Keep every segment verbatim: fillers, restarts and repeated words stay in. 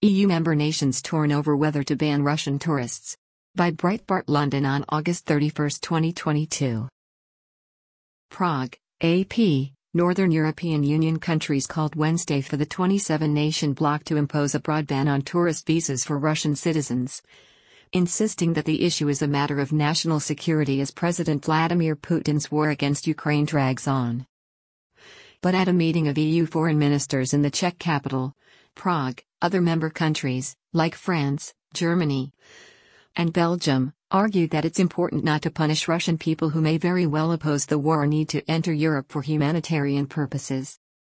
E U member nations torn over whether to ban Russian tourists. By Breitbart London on August thirty-first, twenty twenty-two. Prague, A P. Northern European Union countries called Wednesday for the twenty-seven nation bloc to impose a broad ban on tourist visas for Russian citizens, insisting that the issue is a matter of national security as President Vladimir Putin's war against Ukraine drags on. But at a meeting of E U foreign ministers in the Czech capital, Prague, other member countries, like France, Germany, and Belgium, argued that it's important not to punish Russian people who may very well oppose the war or need to enter Europe for humanitarian purposes.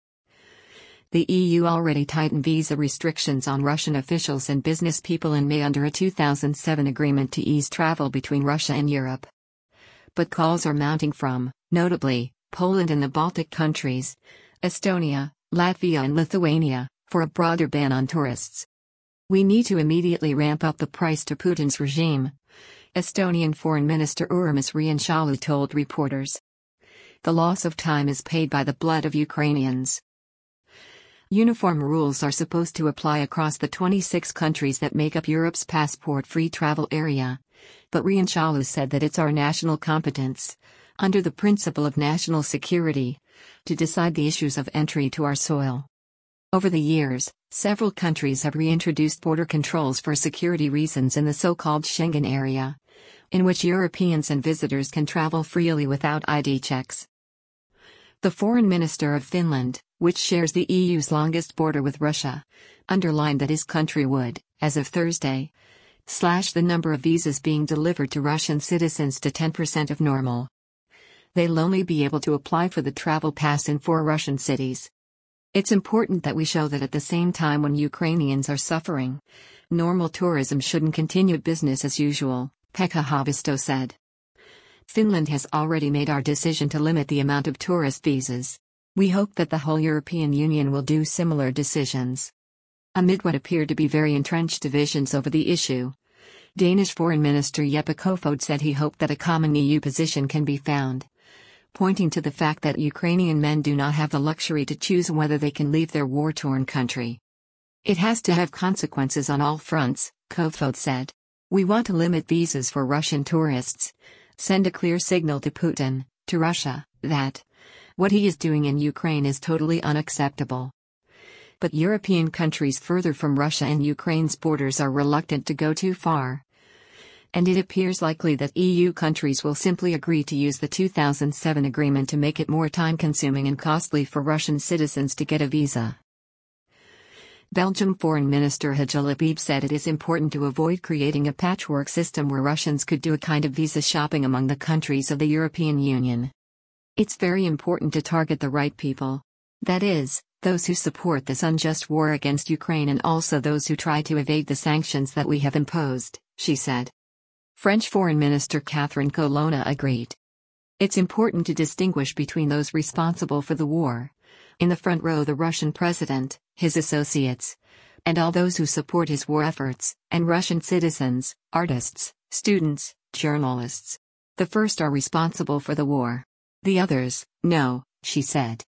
The E U already tightened visa restrictions on Russian officials and business people in May under a two thousand seven agreement to ease travel between Russia and Europe. But calls are mounting from, notably, Poland and the Baltic countries, Estonia, Latvia and Lithuania, for a broader ban on tourists. We need to immediately ramp up the price to Putin's regime, Estonian Foreign Minister Urmas Reinsalu told reporters. The loss of time is paid by the blood of Ukrainians. Uniform rules are supposed to apply across the twenty-six countries that make up Europe's passport-free travel area, but Reinsalu said that it's our national competence, under the principle of national security, to decide the issues of entry to our soil. Over the years, several countries have reintroduced border controls for security reasons in the so-called Schengen area, in which Europeans and visitors can travel freely without I D checks. The foreign minister of Finland, which shares the E U's longest border with Russia, underlined that his country would, as of Thursday, slash the number of visas being delivered to Russian citizens to ten percent of normal. They'll only be able to apply for the travel pass in four Russian cities. It's important that we show that at the same time when Ukrainians are suffering, normal tourism shouldn't continue business as usual, Pekka Haavisto said. Finland has already made our decision to limit the amount of tourist visas. We hope that the whole European Union will do similar decisions. Amid what appeared to be very entrenched divisions over the issue, Danish Foreign Minister Jeppe Kofod said he hoped that a common E U position can be found, pointing to the fact that Ukrainian men do not have the luxury to choose whether they can leave their war-torn country. It has to have consequences on all fronts, Kofod said. We want to limit visas for Russian tourists, send a clear signal to Putin, to Russia, that what he is doing in Ukraine is totally unacceptable. But European countries further from Russia and Ukraine's borders are reluctant to go too far. And it appears likely that E U countries will simply agree to use the two thousand seven agreement to make it more time-consuming and costly for Russian citizens to get a visa. Belgium Foreign Minister Hadji Labib said it is important to avoid creating a patchwork system where Russians could do a kind of visa shopping among the countries of the European Union. It's very important to target the right people. That is, those who support this unjust war against Ukraine and also those who try to evade the sanctions that we have imposed, she said. French Foreign Minister Catherine Colonna agreed. It's important to distinguish between those responsible for the war, in the front row the Russian president, his associates, and all those who support his war efforts, and Russian citizens, artists, students, journalists. The first are responsible for the war. The others, no, she said.